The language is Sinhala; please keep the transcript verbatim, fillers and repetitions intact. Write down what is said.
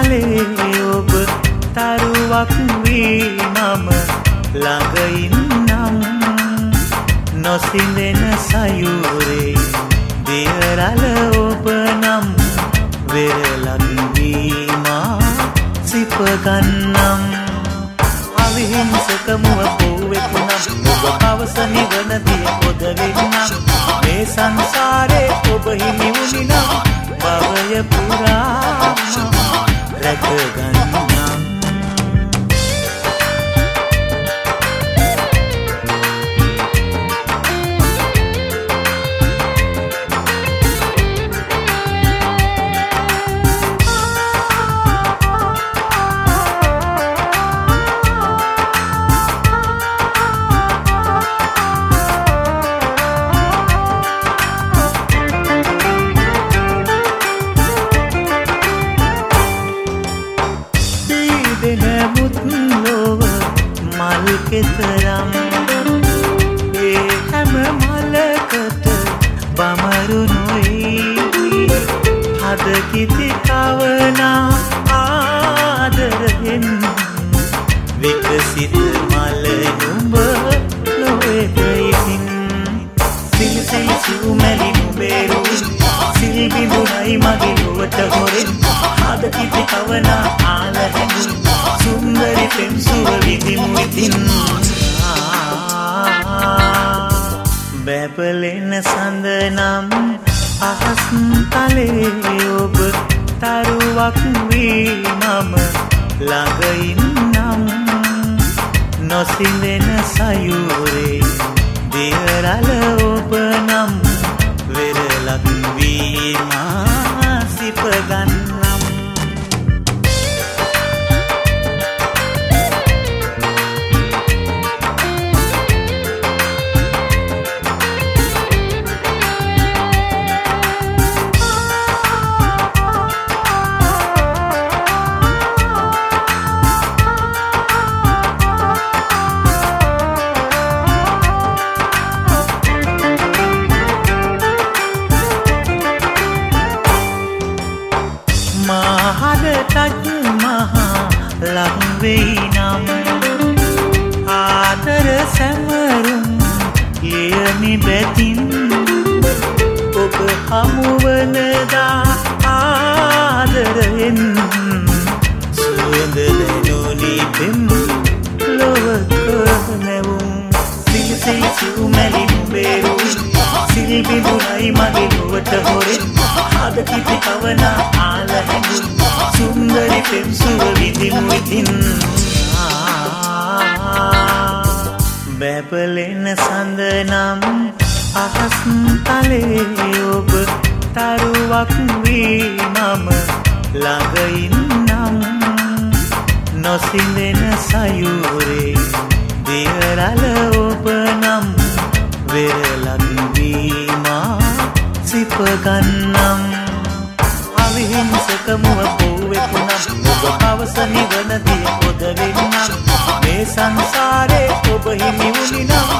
තලේ ඔබ තරුවක් වී මම ළඟ ඉන්නම් නොසිඳෙන සයුරේ දියරල ඔබ නම් වෙරළක් වී මා සිප ගන්නම් අවිහිංසක මුව පොවෙකුනම් ඔබ පවස නිවන දිය පොද වෙන්නම් මේ සංසාරේ ඔබ හිමි වුණි නම් භවය පුරා රැක ගන්නම් මල් කෙතරම් ඒ හැම මලකට බමරු නොයි හද කිති කවනා ආදරයෙන් විකසිත මල නුඹ නොවේදයින් සිල් සිල් සිව්මැලි නුඹේරු සිල් බිඳුනයි මගේ නුවට හොරෙන් හද කිති කවනා ආලහෙන් සුන්දරි පෙම්සුව විදිමු ඉතින් බැබලෙන සඳ නම් අහස් තලේ ඔබ තරුවක් වී මම ළඟ ඉන්නම් නොසිඳෙන සයුරේ දියරල ඔබ නම් වෙරළක් වී මා සිප ගන්නම් මහදටත් මහා ලං වෙයි නම් ආදර සැමරුම් ලියමි බැතින් ඔබ හමුවනදා ආදරයෙන් සුවඳ දැනුනි පෙම් ලොවක නැවුම් සිල් සිල් සිව්මැලි නුඹේරු සිල් බිඳුනයි මගේ නුවට හොරෙන් හද කිති කවනා ආලහෙන් සුන්දරි පෙම්සුව විදිමු ඉතින් බැබලෙන සඳ නම් අහස් තලේ ඔබ තරුවක් වී මම ළඟ ඉන්නම් නොසිඳෙන සයුරේ දියරල ඔබ නම් වෙරළක් වී මා සිප ගන්නම් අවිහිංසක මුව පොවෙකුනම් ඔබ පවස නිවන දිය පොද වෙන්නම් මේ සංසාරේ ඔබ හිමි වුණි නම්